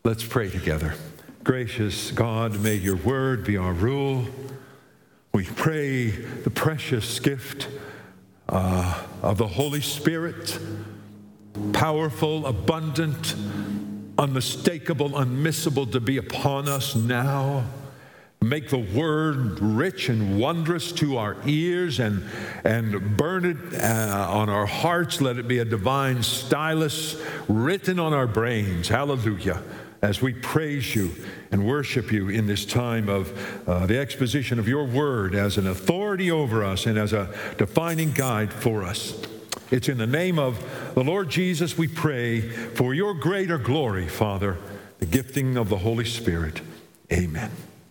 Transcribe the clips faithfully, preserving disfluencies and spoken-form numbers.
Let's pray together. Gracious God, may your word be our rule. We pray the precious gift uh, of the Holy Spirit, powerful, abundant, unmistakable, unmissable, to be upon us now. Make the word rich and wondrous to our ears, and, and burn it uh, on our hearts. Let it be a divine stylus written on our brains. Hallelujah. As we praise you and worship you in this time of uh, the exposition of your word as an authority over us and as a defining guide for us. It's in the name of the Lord Jesus we pray for your greater glory, Father, the gifting of the Holy Spirit. Amen.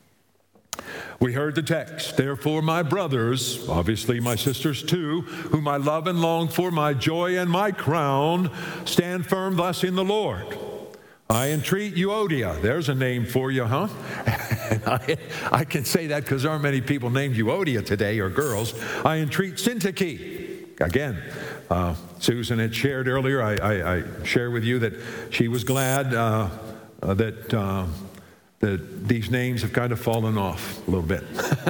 We heard the text, therefore, my brothers, obviously my sisters too, whom I love and long for, my joy and my crown, stand firm thus in the Lord. I entreat Euodia. There's a name for you, huh? I, I can say that because there aren't many people named Euodia today, or girls. I entreat Syntyche. Again, uh, Susan had shared earlier, I, I, I share with you that she was glad uh, uh, that, uh, that these names have kind of fallen off a little bit.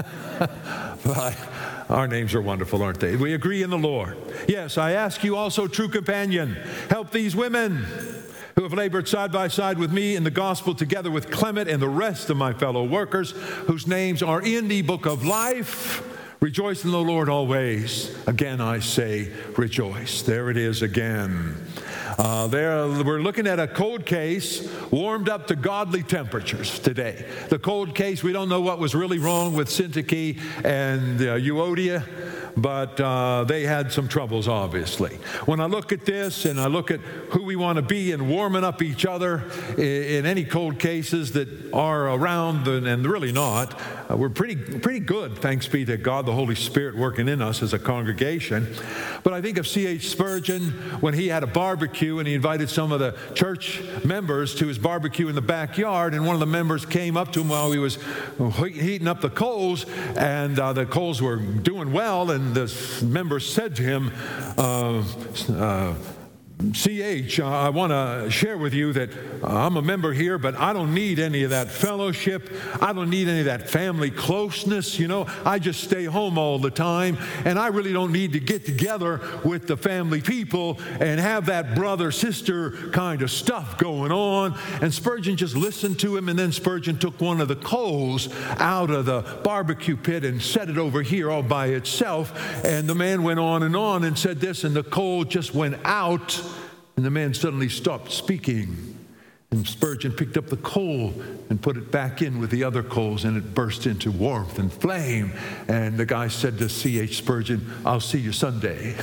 But our names are wonderful, aren't they? We agree in the Lord. Yes, I ask you also, true companion, help these women who have labored side by side with me in the gospel, together with Clement and the rest of my fellow workers, whose names are in the book of life. Rejoice in the Lord always. Again, I say rejoice. There it is again. Uh, there, we're looking at a cold case warmed up to godly temperatures today. The cold case, we don't know what was really wrong with Syntyche and uh, Euodia, but uh, they had some troubles, obviously. When I look at this and I look at who we want to be and warming up each other in, in any cold cases that are around, and, and really not, uh, we're pretty, pretty good, thanks be to God, the Holy Spirit working in us as a congregation. But I think of C H Spurgeon when he had a barbecue and he invited some of the church members to his barbecue in the backyard, and one of the members came up to him while he was heating up the coals, and uh, the coals were doing well, and And this member said to him, uh, uh, C H, uh, I want to share with you that uh, I'm a member here, but I don't need any of that fellowship. I don't need any of that family closeness. You know, I just stay home all the time, and I really don't need to get together with the family people and have that brother-sister kind of stuff going on. And Spurgeon just listened to him, and then Spurgeon took one of the coals out of the barbecue pit and set it over here all by itself. And the man went on and on and said this, and the coal just went out. And the man suddenly stopped speaking. And Spurgeon picked up the coal and put it back in with the other coals, and it burst into warmth and flame. And the guy said to C H Spurgeon, I'll see you Sunday.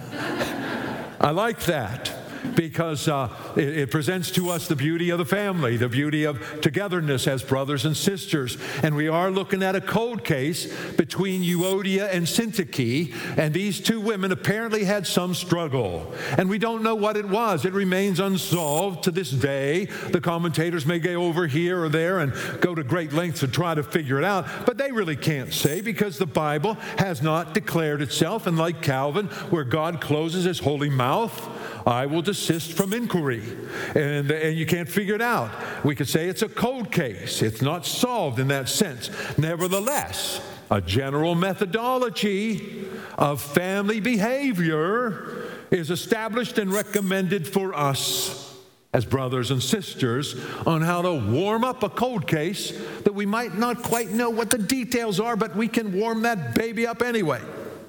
I like that, because uh, it, it presents to us the beauty of the family, the beauty of togetherness as brothers and sisters. And we are looking at a cold case between Euodia and Syntyche, and these two women apparently had some struggle. And we don't know what it was. It remains unsolved to this day. The commentators may go over here or there and go to great lengths to try to figure it out, but they really can't say, because the Bible has not declared itself. And like Calvin, where God closes his holy mouth, I will desist from inquiry, and, and you can't figure it out. We could say it's a cold case. It's not solved in that sense. Nevertheless, a general methodology of family behavior is established and recommended for us as brothers and sisters on how to warm up a cold case that we might not quite know what the details are, but we can warm that baby up anyway.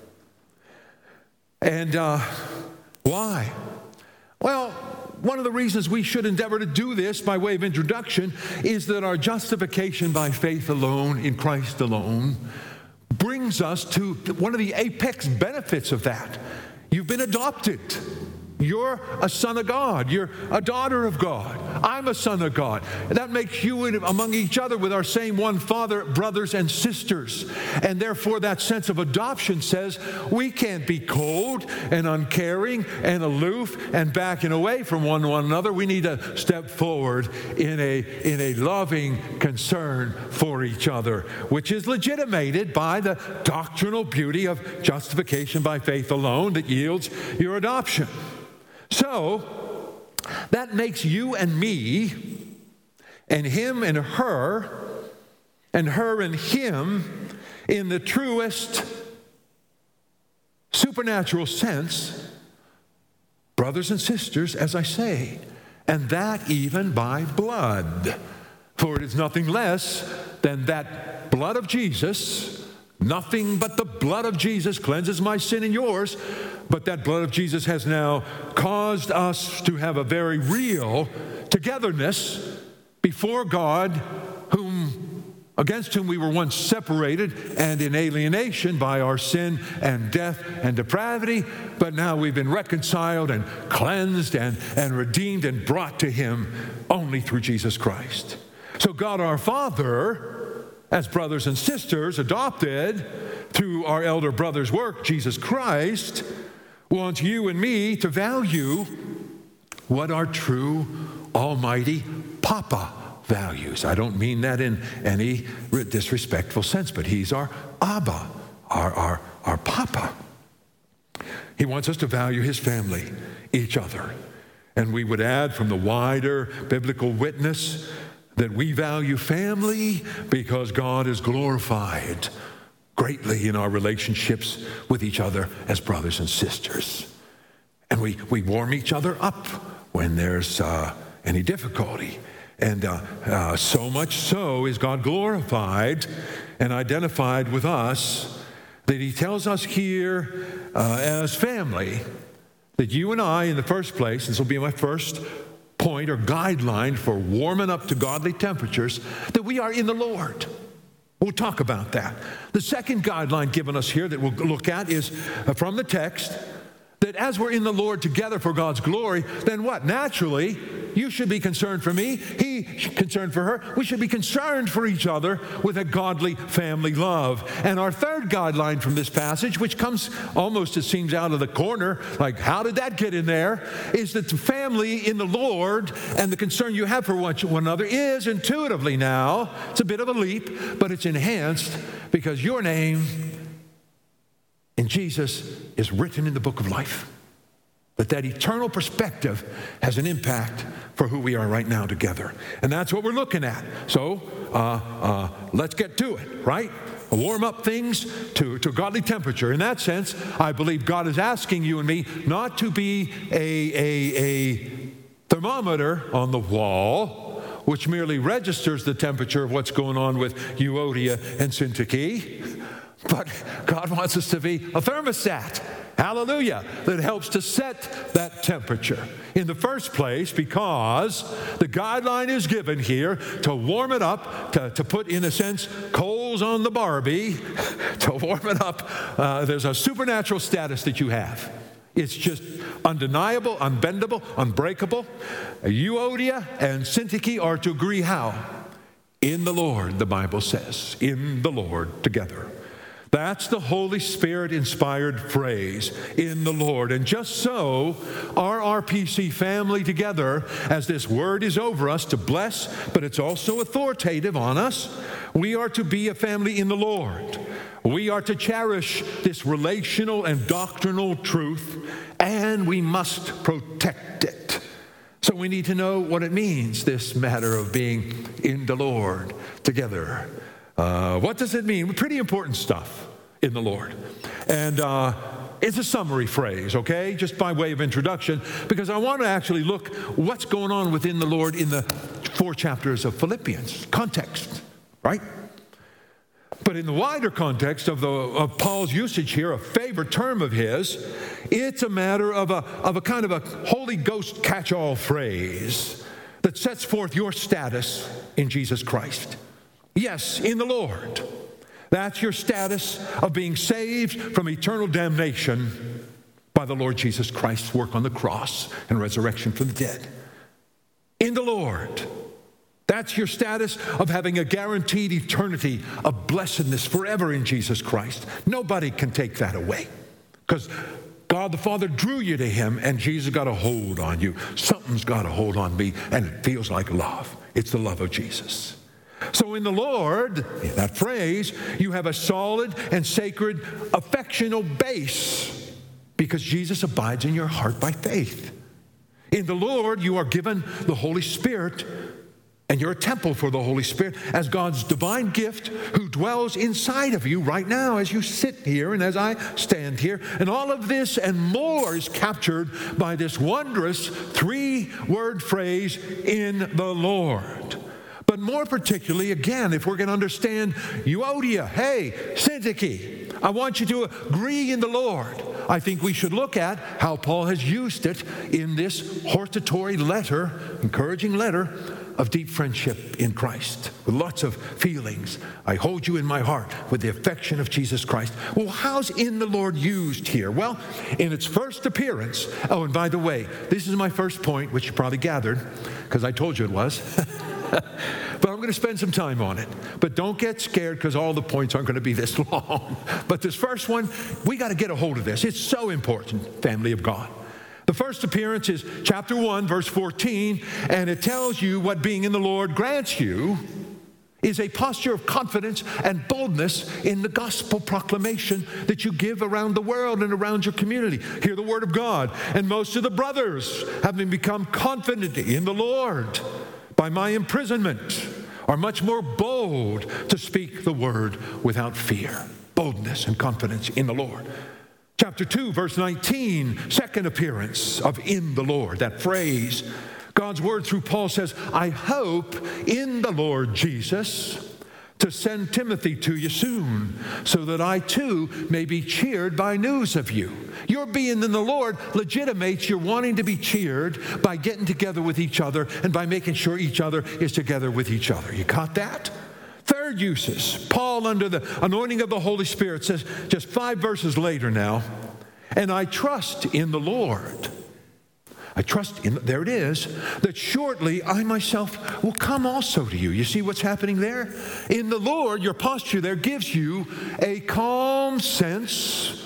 And uh, why? Well, one of the reasons we should endeavor to do this by way of introduction is that our justification by faith alone, in Christ alone, brings us to one of the apex benefits of that. You've been adopted. You're a son of God. You're a daughter of God. I'm a son of God. That makes you among each other with our same one Father, brothers and sisters. And therefore that sense of adoption says we can't be cold and uncaring and aloof and backing away from one, one another. We need to step forward in a, in a loving concern for each other, which is legitimated by the doctrinal beauty of justification by faith alone that yields your adoption. So, that makes you and me and him and her, and her and him in the truest supernatural sense, brothers and sisters, as I say, and that even by blood. For it is nothing less than that blood of Jesus, nothing but the blood of Jesus cleanses my sin and yours, but that blood of Jesus has now caused us to have a very real togetherness before God, whom against whom we were once separated and in alienation by our sin and death and depravity, but now we've been reconciled and cleansed and, and redeemed and brought to him only through Jesus Christ. So God our Father, as brothers and sisters adopted through our elder brother's work, Jesus Christ, wants you and me to value what our true almighty Papa values. I don't mean that in any disrespectful sense, but he's our Abba, our, our, our Papa. He wants us to value his family, each other. And we would add from the wider biblical witness that we value family because God is glorified greatly in our relationships with each other as brothers and sisters. And we, we warm each other up when there's uh, any difficulty. And uh, uh, so much so is God glorified and identified with us that he tells us here uh, as family that you and I, in the first place, this will be my first point or guideline for warming up to godly temperatures, that we are in the Lord. We'll talk about that. The second guideline given us here that we'll look at is uh, from the text, that as we're in the Lord together for God's glory, then what? Naturally, you should be concerned for me, he concerned for her. We should be concerned for each other with a godly family love. And our third guideline from this passage, which comes almost, it seems, out of the corner, like how did that get in there, is that the family in the Lord and the concern you have for one another is intuitively now, it's a bit of a leap, but it's enhanced because your name in Jesus is written in the book of life. But that eternal perspective has an impact for who we are right now together. And that's what we're looking at. So uh, uh, let's get to it, right? Warm up things to, to godly temperature. In that sense, I believe God is asking you and me not to be a, a, a thermometer on the wall, which merely registers the temperature of what's going on with Euodia and Syntyche. But God wants us to be a thermostat, hallelujah, that helps to set that temperature. In the first place, because the guideline is given here to warm it up, to, to put, in a sense, coals on the Barbie, to warm it up. Uh, there's a supernatural status that you have. It's just undeniable, unbendable, unbreakable. Euodia and Syntyche are to agree how? In the Lord, the Bible says. In the Lord, together. That's the Holy Spirit-inspired phrase, in the Lord. And just so, our R P C family together, as this word is over us to bless, but it's also authoritative on us, we are to be a family in the Lord. We are to cherish this relational and doctrinal truth, and we must protect it. So we need to know what it means, this matter of being in the Lord together. Uh, what does it mean? Pretty important stuff in the Lord. And uh, it's a summary phrase, okay, just by way of introduction, because I want to actually look what's going on within the Lord in the four chapters of Philippians. Context, right? But in the wider context of, the, of Paul's usage here, a favorite term of his, it's a matter of a, of a kind of a Holy Ghost catch-all phrase that sets forth your status in Jesus Christ. Yes, in the Lord. That's your status of being saved from eternal damnation by the Lord Jesus Christ's work on the cross and resurrection from the dead. In the Lord. That's your status of having a guaranteed eternity of blessedness forever in Jesus Christ. Nobody can take that away because God the Father drew you to him and Jesus got a hold on you. Something's got a hold on me and it feels like love. It's the love of Jesus. So in the Lord, in that phrase, you have a solid and sacred affectional base because Jesus abides in your heart by faith. In the Lord, you are given the Holy Spirit And you're a temple for the Holy Spirit as God's divine gift who dwells inside of you right now as you sit here and as I stand here. And all of this and more is captured by this wondrous three-word phrase, in the Lord. But more particularly, again, if we're going to understand Euodia, hey, Syntyche, I want you to agree in the Lord. I think we should look at how Paul has used it in this hortatory letter, encouraging letter, of deep friendship in Christ, with lots of feelings. I hold you in my heart with the affection of Jesus Christ. Well, how's in the Lord used here? Well, in its first appearance, oh, and by the way, this is my first point, which you probably gathered, because I told you it was. But I'm going to spend some time on it. But don't get scared, because all the points aren't going to be this long. But this first one, we got to get a hold of this. It's so important, family of God. The first appearance is chapter one, verse fourteen, and it tells you what being in the Lord grants you is a posture of confidence and boldness in the gospel proclamation that you give around the world and around your community. Hear the word of God. And most of the brothers, having become confident in the Lord by my imprisonment, are much more bold to speak the word without fear. Boldness and confidence in the Lord. Chapter two, verse nineteen, second appearance of in the Lord, that phrase. God's word through Paul says, I hope in the Lord Jesus to send Timothy to you soon, so that I too may be cheered by news of you. Your being in the Lord legitimates your wanting to be cheered by getting together with each other and by making sure each other is together with each other. You caught that? Third uses, Paul under the anointing of the Holy Spirit says, just five verses later now, and I trust in the Lord. I trust in, there it is, that shortly I myself will come also to you. You see what's happening there? In the Lord, your posture there gives you a calm sense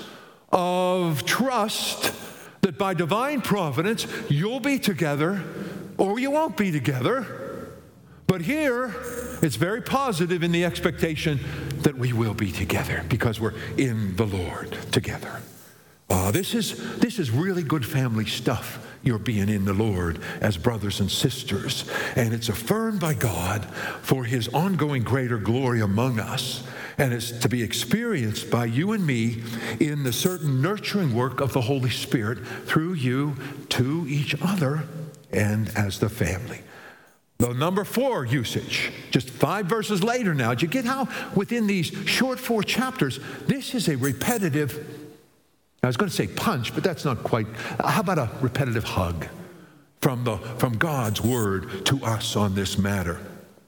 of trust that by divine providence you'll be together or you won't be together. But here, it's very positive in the expectation that we will be together because we're in the Lord together. Uh, this is this is really good family stuff, you're being in the Lord as brothers and sisters. And it's affirmed by God for his ongoing greater glory among us. And it's to be experienced by you and me in the certain nurturing work of the Holy Spirit through you to each other and as the family. The number four usage, just five verses later now. Did you get how within these short four chapters, this is a repetitive, I was going to say punch, but that's not quite. How about a repetitive hug from, the, from God's word to us on this matter?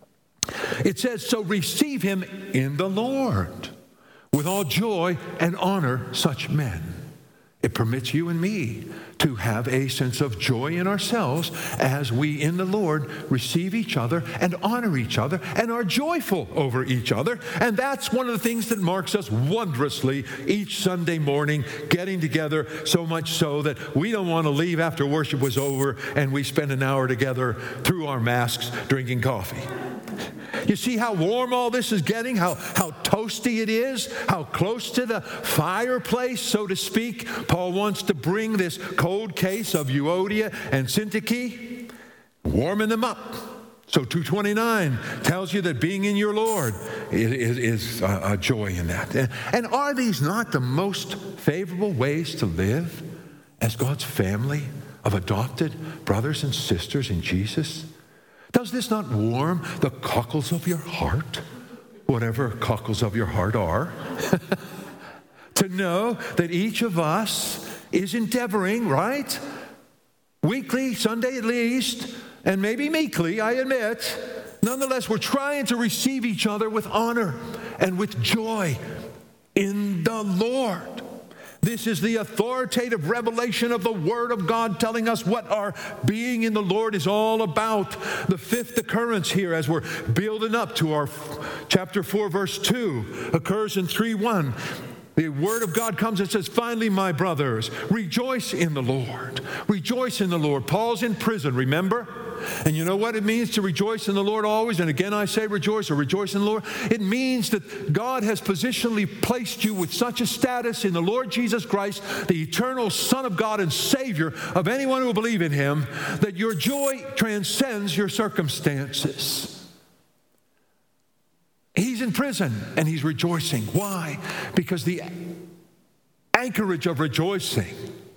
It says, so receive him in the Lord with all joy and honor such men. It permits you and me to have a sense of joy in ourselves as we in the Lord receive each other and honor each other and are joyful over each other. And that's one of the things that marks us wondrously each Sunday morning, getting together, so much so that we don't want to leave after worship was over and we spend an hour together through our masks drinking coffee. You see how warm all this is getting, how, how toasty it is, how close to the fireplace, so to speak. Paul wants to bring this cold case of Euodia and Syntyche, warming them up. So two twenty-nine tells you that being in your Lord is, is a, a joy in that. And, and are these not the most favorable ways to live as God's family of adopted brothers and sisters in Jesus? Does this not warm the cockles of your heart, whatever cockles of your heart are, to know that each of us is endeavoring, right? Weekly, Sunday at least, and maybe meekly, I admit. Nonetheless, we're trying to receive each other with honor and with joy in the Lord. This is the authoritative revelation of the Word of God telling us what our being in the Lord is all about. The fifth occurrence here as we're building up to our chapter four, verse two, occurs in three one. The Word of God comes and says, finally, my brothers, rejoice in the Lord. Rejoice in the Lord. Paul's in prison, remember? And you know what it means to rejoice in the Lord always? And again I say rejoice or rejoice in the Lord. It means that God has positionally placed you with such a status in the Lord Jesus Christ, the eternal Son of God and Savior of anyone who will believe in him, that your joy transcends your circumstances. He's in prison and he's rejoicing. Why? Because the anchorage of rejoicing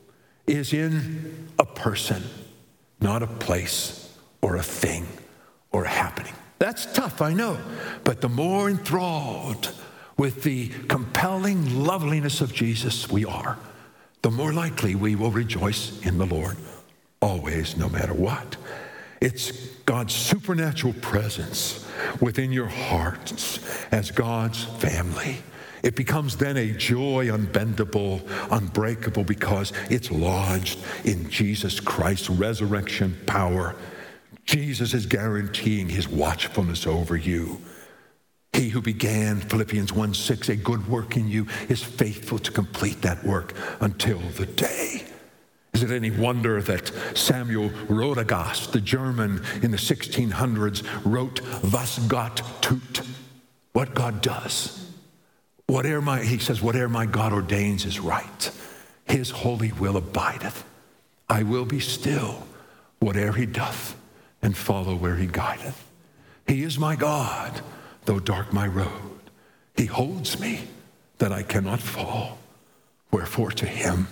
is in a person, not a place or a thing or a happening. That's tough, I know. But the more enthralled with the compelling loveliness of Jesus we are, the more likely we will rejoice in the Lord always, no matter what. It's God's supernatural presence within your hearts as God's family. It becomes then a joy unbendable, unbreakable, because it's lodged in Jesus Christ's resurrection power. Jesus is guaranteeing his watchfulness over you. He who began, Philippians one six, a good work in you is faithful to complete that work until the day. Is it any wonder that Samuel Rodigast, the German in the sixteen hundreds, wrote, "Was Gott tut," what God does. Whatever my, he says, whatever my God ordains is right. His holy will abideth. I will be still, whatever he doth, and follow where he guideth. He is my God, though dark my road. He holds me that I cannot fall. Wherefore to him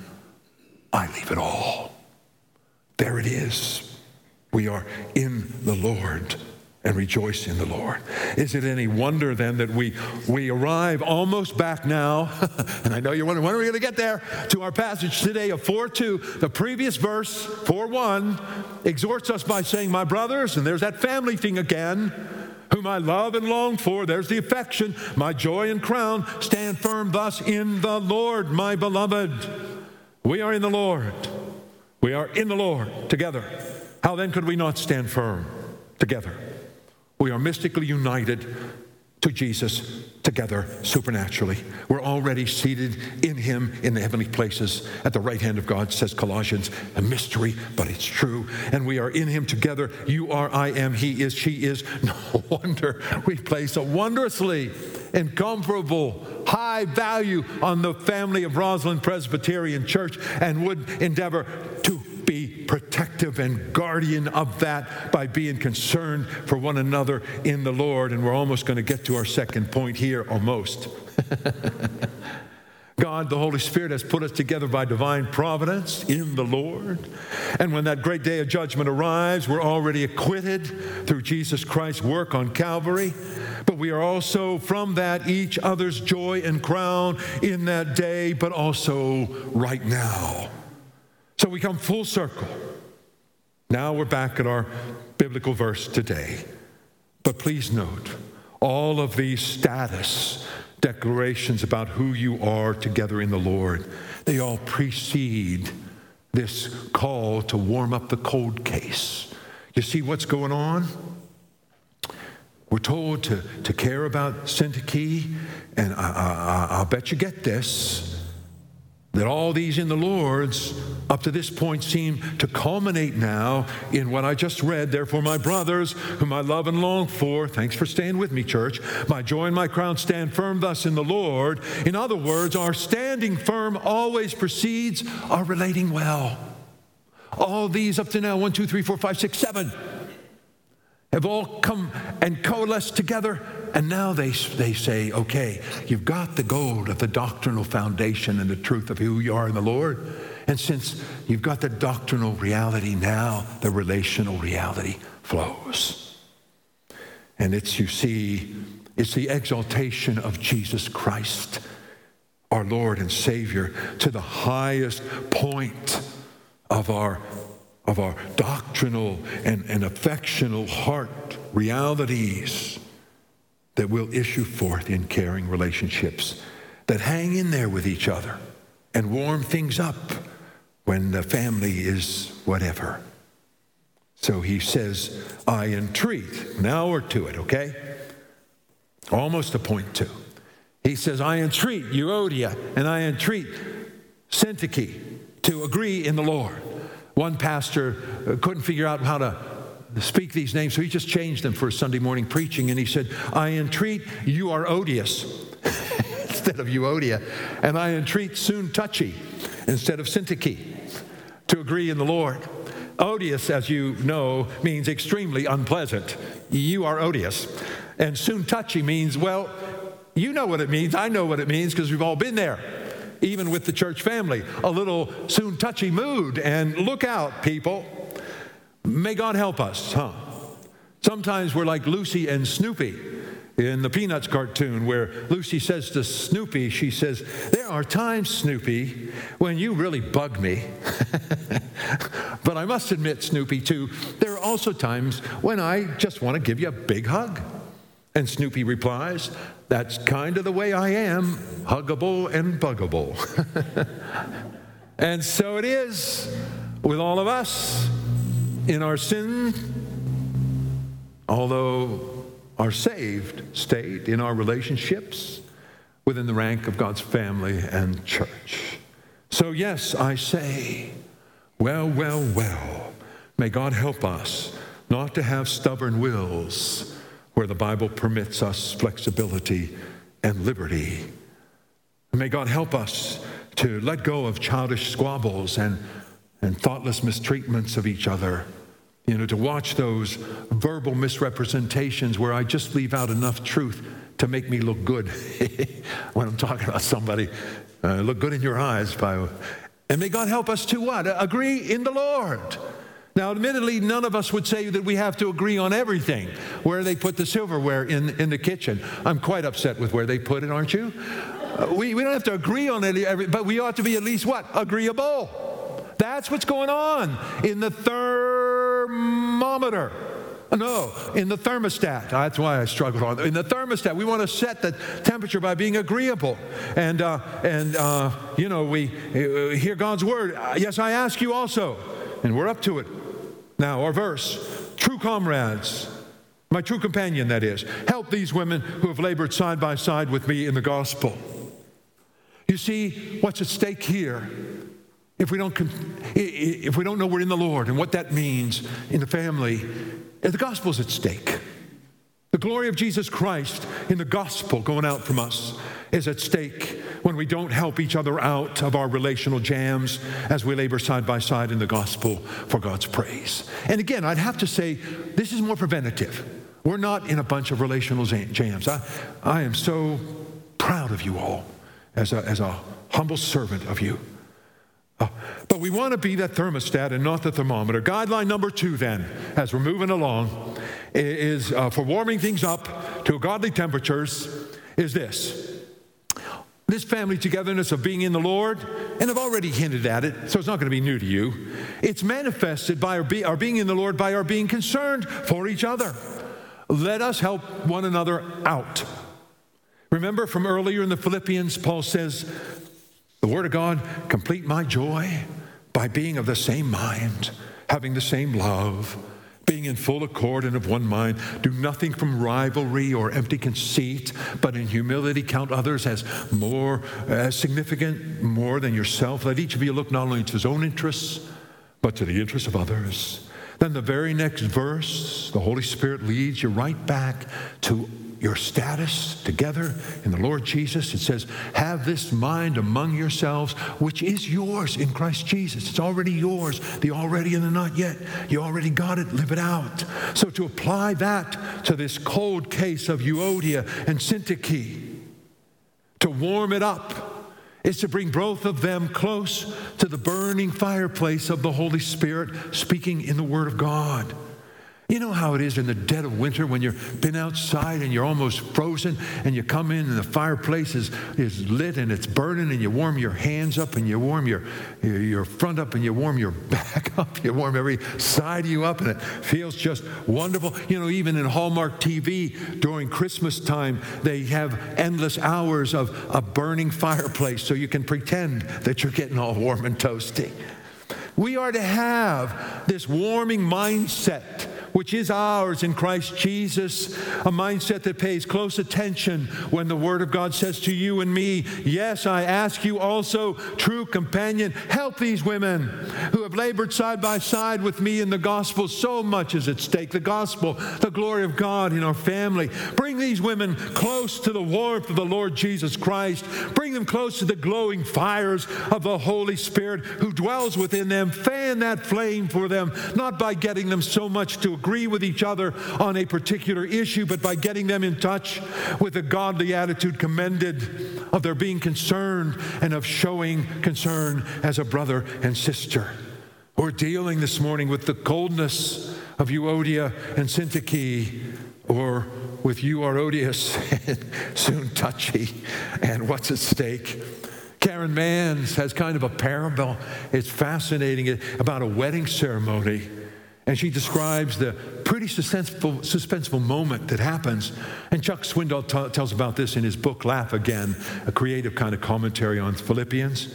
I leave it all. There it is. We are in the Lord and rejoice in the Lord. Is it any wonder then that we we arrive almost back now, and I know you're wondering, when are we going to get there, to our passage today of four two. The previous verse, four one, exhorts us by saying, my brothers, and there's that family thing again, whom I love and long for, there's the affection, my joy and crown, stand firm thus in the Lord, my beloved. We are in the Lord. We are in the Lord together. How then could we not stand firm together? We are mystically united to Jesus together supernaturally. We're already seated in him in the heavenly places at the right hand of God, says Colossians. A mystery, but it's true. And we are in him together. You are, I am, he is, she is. No wonder we place a wondrously incomparable high value on the family of Rosalind Presbyterian Church, and would endeavor to be protective and guardian of that by being concerned for one another in the Lord. And we're almost going to get to our second point here, almost. God, the Holy Spirit, has put us together by divine providence in the Lord. And when that great day of judgment arrives, we're already acquitted through Jesus Christ's work on Calvary. But we are also from that each other's joy and crown in that day, but also right now. So we come full circle. Now we're back at our biblical verse today. But please note, all of these status declarations about who you are together in the Lord, they all precede this call to warm up the cold case. You see what's going on? We're told to, to care about Syntyche, and I, I, I'll bet you get this, that all these in the Lord's up to this point seem to culminate now in what I just read. Therefore, my brothers, whom I love and long for, thanks for staying with me, church, my joy and my crown, stand firm thus in the Lord. In other words, our standing firm always precedes our relating well. All these up to now, one, two, three, four, five, six, seven, have all come and coalesced together, and now they, they say, okay, you've got the gold of the doctrinal foundation and the truth of who you are in the Lord. And since you've got the doctrinal reality, now the relational reality flows. And it's, you see, it's the exaltation of Jesus Christ, our Lord and Savior, to the highest point of our of our doctrinal and, and affectional heart realities that will issue forth in caring relationships that hang in there with each other and warm things up when the family is whatever. So he says, I entreat. Now we're to it, okay? Almost to point two. He says, I entreat Euodia and I entreat Syntyche to agree in the Lord. One pastor couldn't figure out how to speak these names. So he just changed them for Sunday morning preaching. And he said, I entreat Euodias instead of Euodia. And I entreat Syntyche instead of Syntyche to agree in the Lord. Odious, as you know, means extremely unpleasant. You are odious. And Syntyche means, well, you know what it means. I know what it means because we've all been there. Even with the church family, a little Syntyche mood. And look out, people. May God help us, huh? Sometimes we're like Lucy and Snoopy in the Peanuts cartoon, where Lucy says to Snoopy, she says, there are times, Snoopy, when you really bug me. But I must admit, Snoopy, too, there are also times when I just want to give you a big hug. And Snoopy replies, that's kind of the way I am, huggable and buggable. And so it is with all of us in our sin, although our saved state in our relationships within the rank of God's family and church. So yes, I say, well, well, well, may God help us not to have stubborn wills where the Bible permits us flexibility and liberty. May God help us to let go of childish squabbles and, and thoughtless mistreatments of each other. You know, to watch those verbal misrepresentations where I just leave out enough truth to make me look good when I'm talking about somebody. Uh, look good in your eyes. By, and may God help us to what? Agree in the Lord. Now, admittedly, none of us would say that we have to agree on everything. Where they put the silverware in, in the kitchen. I'm quite upset with where they put it, aren't you? Uh, we, we don't have to agree on it, every, but we ought to be at least what? Agreeable. That's what's going on in the thermometer. No, in the thermostat. That's why I struggled on. In the thermostat, we want to set the temperature by being agreeable. And, uh, and uh, you know, we hear God's word. Yes, I ask you also. And we're up to it. Now, our verse, true comrades, my true companion, that is, help these women who have labored side by side with me in the gospel. You see, what's at stake here? If we don't, if we don't know we're in the Lord and what that means in the family, the gospel's at stake. The glory of Jesus Christ in the gospel going out from us is at stake when we don't help each other out of our relational jams as we labor side by side in the gospel for God's praise. And again, I'd have to say, this is more preventative. We're not in a bunch of relational jams. I, I am so proud of you all as a, as a humble servant of you. Uh, but we want to be that thermostat and not the thermometer. Guideline number two then, as we're moving along, is uh, for warming things up to godly temperatures, is this. This family togetherness of being in the Lord, and I've already hinted at it, so it's not going to be new to you. It's manifested by our, be, our being in the Lord, by our being concerned for each other. Let us help one another out. Remember from earlier in the Philippians, Paul says, the Word of God, complete my joy by being of the same mind, having the same love, being in full accord and of one mind. Do nothing from rivalry or empty conceit, but in humility count others as more as significant, more than yourself. Let each of you look not only to his own interests, but to the interests of others. Then the very next verse, the Holy Spirit leads you right back to your status together in the Lord Jesus. It says, have this mind among yourselves, which is yours in Christ Jesus. It's already yours, the already and the not yet. You already got it, live it out. So to apply that to this cold case of Euodia and Syntyche, to warm it up, is to bring both of them close to the burning fireplace of the Holy Spirit, speaking in the Word of God. You know how it is in the dead of winter when you've been outside and you're almost frozen and you come in and the fireplace is, is lit and it's burning and you warm your hands up and you warm your, your front up and you warm your back up. You warm every side of you up and it feels just wonderful. You know, even in Hallmark T V during Christmas time, they have endless hours of a burning fireplace so you can pretend that you're getting all warm and toasty. We are to have this warming mindset which is ours in Christ Jesus, a mindset that pays close attention when the Word of God says to you and me, yes, I ask you also, true companion, help these women who have labored side by side with me in the gospel. So much is at stake. The gospel, the glory of God in our family. Bring these women close to the warmth of the Lord Jesus Christ. Bring them close to the glowing fires of the Holy Spirit who dwells within them. Fan that flame for them, not by getting them so much to agree with each other on a particular issue, but by getting them in touch with the godly attitude commended of their being concerned and of showing concern as a brother and sister. We're dealing this morning with the coldness of Euodia and Syntyche, or with Euodias and Syntyche, and what's at stake. Karen Manns has kind of a parable. It's fascinating about a wedding ceremony. And she describes the pretty suspenseful, suspenseful moment that happens. And Chuck Swindoll t- tells about this in his book, Laugh Again, a creative kind of commentary on Philippians.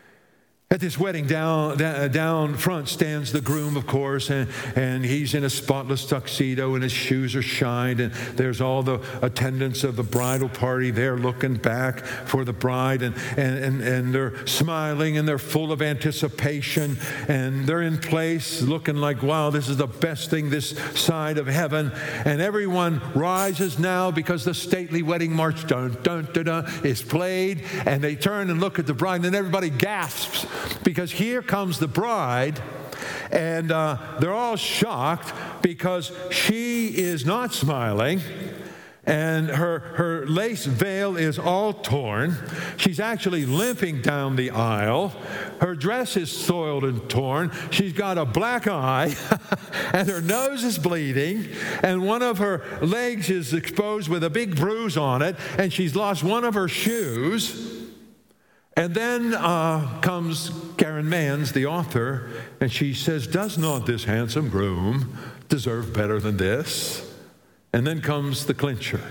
At this wedding, down, down front stands the groom, of course, and, and he's in a spotless tuxedo, and his shoes are shined, and there's all the attendants of the bridal party there looking back for the bride, and, and, and, and they're smiling, and they're full of anticipation, and they're in place looking like, wow, this is the best thing this side of heaven. And everyone rises now because the stately wedding march, dun, dun, dun, dun, is played, and they turn and look at the bride, and then everybody gasps. Because here comes the bride, and uh, they're all shocked because she is not smiling, and her, her lace veil is all torn. She's actually limping down the aisle. Her dress is soiled and torn. She's got a black eye, and her nose is bleeding, and one of her legs is exposed with a big bruise on it, and she's lost one of her shoes. And then uh, comes Karen Manns, the author, and she says, does not this handsome groom deserve better than this? And then comes the clincher.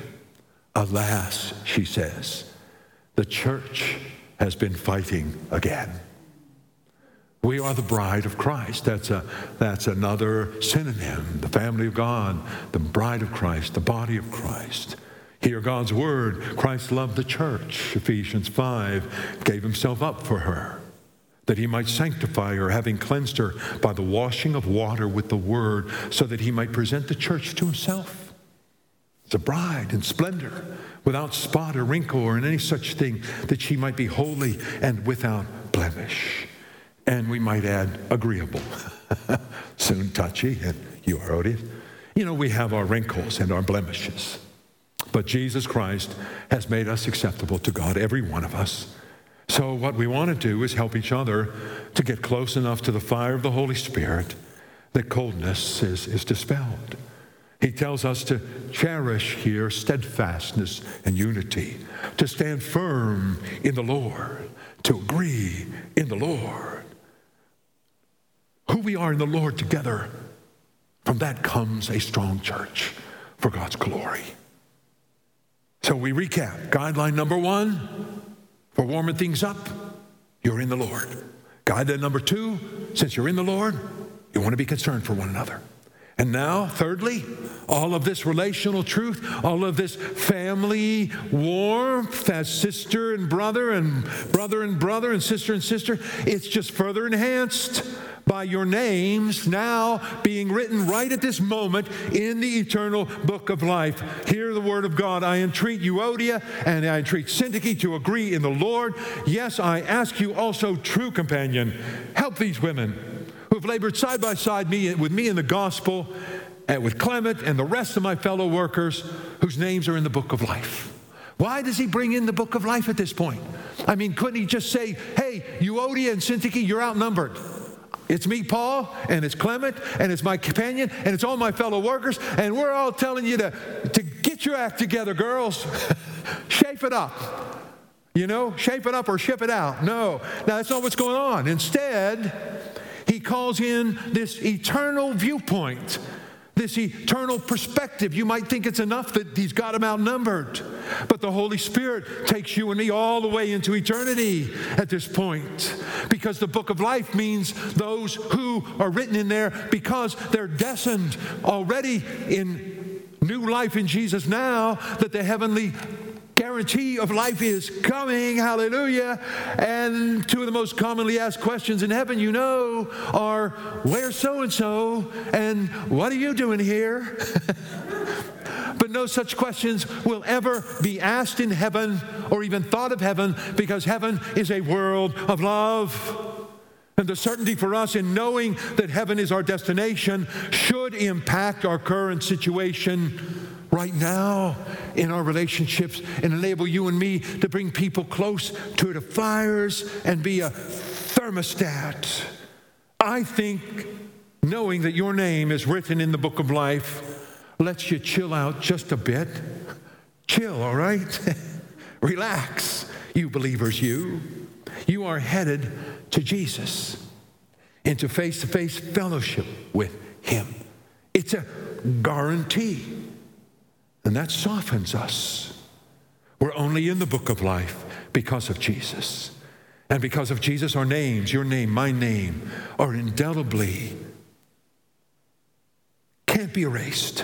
Alas, she says, the church has been fighting again. We are the bride of Christ. That's a that's another synonym. The family of God, the bride of Christ, the body of Christ. Hear God's word. Christ loved the church, Ephesians five, gave himself up for her, that he might sanctify her, having cleansed her by the washing of water with the word, so that he might present the church to himself. It's a bride in splendor, without spot or wrinkle or in any such thing, that she might be holy and without blemish. And we might add, agreeable. Syntyche and Euodias. You know, we have our wrinkles and our blemishes. But Jesus Christ has made us acceptable to God, every one of us. So what we want to do is help each other to get close enough to the fire of the Holy Spirit that coldness is, is dispelled. He tells us to cherish here steadfastness and unity, to stand firm in the Lord, to agree in the Lord. Who we are in the Lord together, from that comes a strong church for God's glory. So we recap. Guideline number one, for warming things up, you're in the Lord. Guideline number two, since you're in the Lord, you want to be concerned for one another. And now, thirdly, all of this relational truth, all of this family warmth as sister and brother and brother and brother and sister and sister, it's just further enhanced by your names now being written right at this moment in the eternal book of life. Hear the word of God. I entreat Euodia and I entreat Syntyche to agree in the Lord. Yes, I ask you also, true companion, help these women who have labored side by side me, with me in the gospel, and with Clement and the rest of my fellow workers whose names are in the book of life. Why does he bring in the book of life at this point? I mean, couldn't he just say, hey, Euodia and Syntyche, you're outnumbered. It's me, Paul, and it's Clement, and it's my companion, and it's all my fellow workers, and we're all telling you to, to get your act together, girls. Shape it up. You know, shape it up or ship it out. No, now that's not what's going on. Instead, he calls in this eternal viewpoint, this eternal perspective. You might think it's enough that he's got them outnumbered. But the Holy Spirit takes you and me all the way into eternity at this point, because the book of life means those who are written in there because they're destined already in new life in Jesus now, that the heavenly guarantee of life is coming. Hallelujah. And two of the most commonly asked questions in heaven, you know, are, where's so-and-so? And what are you doing here? But no such questions will ever be asked in heaven or even thought of heaven, because heaven is a world of love. And the certainty for us in knowing that heaven is our destination should impact our current situation right now in our relationships and enable you and me to bring people close to the fires and be a thermostat. I think knowing that your name is written in the book of life lets you chill out just a bit. Chill, all right? Relax, you believers, you. You are headed to Jesus, into face-to-face fellowship with him. It's a guarantee. And that softens us. We're only in the book of life because of Jesus. And because of Jesus, our names, your name, my name, are indelibly, can't be erased,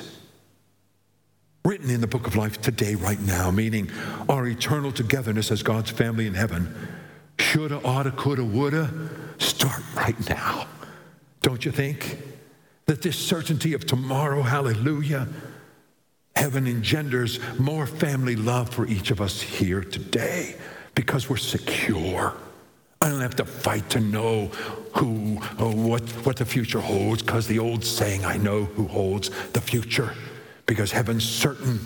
written in the book of life today, right now, meaning our eternal togetherness as God's family in heaven. Shoulda, oughta, coulda, woulda, start right now. Don't you think? That this certainty of tomorrow, hallelujah, heaven engenders more family love for each of us here today because we're secure. I don't have to fight to know who or what, what the future holds, because the old saying, I know who holds the future, because heaven's certain,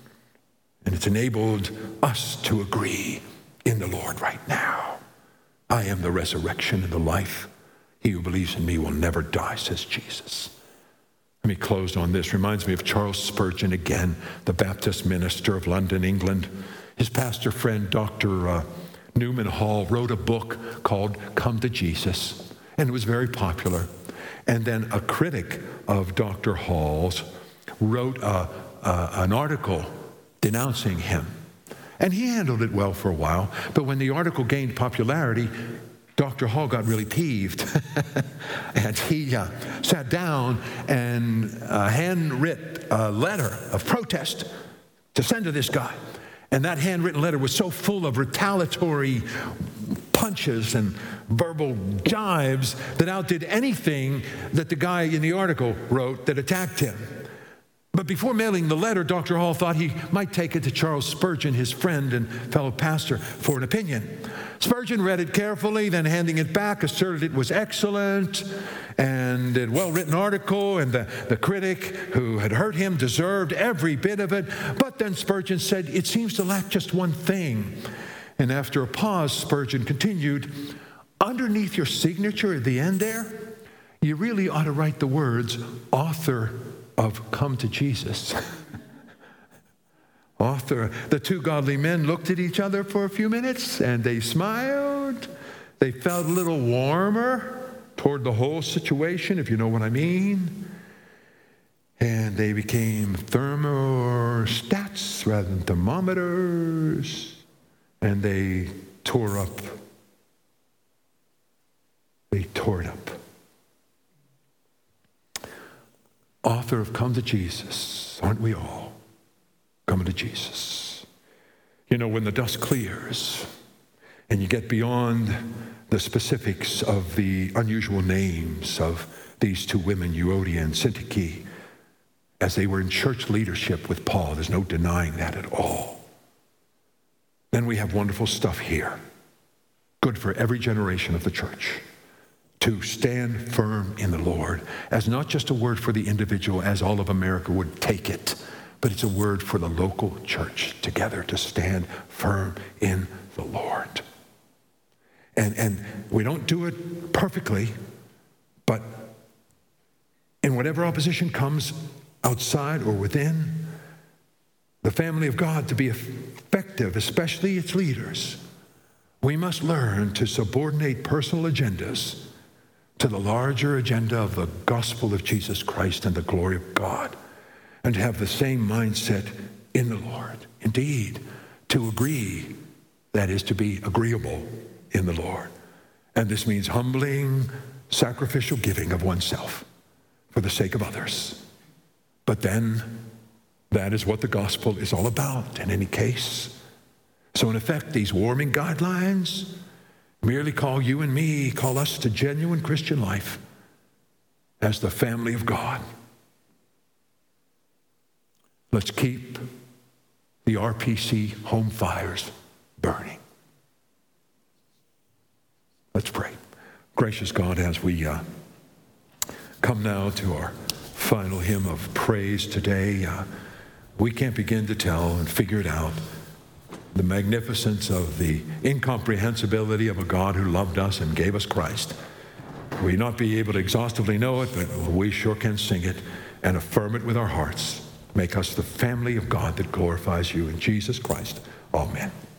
and it's enabled us to agree in the Lord right now. I am the resurrection and the life. He who believes in me will never die, says Jesus. Let me close on this. Reminds me of Charles Spurgeon again, the Baptist minister of London, England. His pastor friend, Doctor Uh, Newman Hall, wrote a book called Come to Jesus, and it was very popular. And then a critic of Doctor Hall's wrote a, a, an article denouncing him. And he handled it well for a while, but when the article gained popularity, Doctor Hall got really peeved. And he uh, sat down and uh, handwrit a letter of protest to send to this guy. And that handwritten letter was so full of retaliatory punches and verbal jibes that outdid anything that the guy in the article wrote that attacked him. But before mailing the letter, Doctor Hall thought he might take it to Charles Spurgeon, his friend and fellow pastor, for an opinion. Spurgeon read it carefully, then handing it back, asserted it was excellent and a well-written article, and the, the critic who had hurt him deserved every bit of it. But then Spurgeon said, it seems to lack just one thing. And after a pause, Spurgeon continued, underneath your signature at the end there, you really ought to write the words, author of Come to Jesus. Author. The two godly men looked at each other for a few minutes and they smiled. They felt a little warmer toward the whole situation, if you know what I mean. And they became thermostats rather than thermometers. And they tore up. They tore it up. Author of Come to Jesus, aren't we all? Coming to Jesus. You know, when the dust clears and you get beyond the specifics of the unusual names of these two women, Euodia and Syntyche, as they were in church leadership with Paul, there's no denying that at all. Then we have wonderful stuff here, good for every generation of the church, to stand firm in the Lord, as not just a word for the individual, as all of America would take it, but it's a word for the local church together to stand firm in the Lord. And, and we don't do it perfectly, but in whatever opposition comes outside or within, the family of God to be effective, especially its leaders, we must learn to subordinate personal agendas to the larger agenda of the gospel of Jesus Christ and the glory of God, and to have the same mindset in the Lord. Indeed, to agree, that is, to be agreeable in the Lord. And this means humbling, sacrificial giving of oneself for the sake of others. But then, that is what the gospel is all about in any case. So in effect, these warming guidelines merely call you and me, call us to genuine Christian life as the family of God. Let's keep the R P C home fires burning. Let's pray. Gracious God, as we uh, come now to our final hymn of praise today, uh, we can't begin to tell and figure it out, the magnificence of the incomprehensibility of a God who loved us and gave us Christ. We may not be able to exhaustively know it, but we sure can sing it and affirm it with our hearts. Make us the family of God that glorifies you in Jesus Christ. Amen.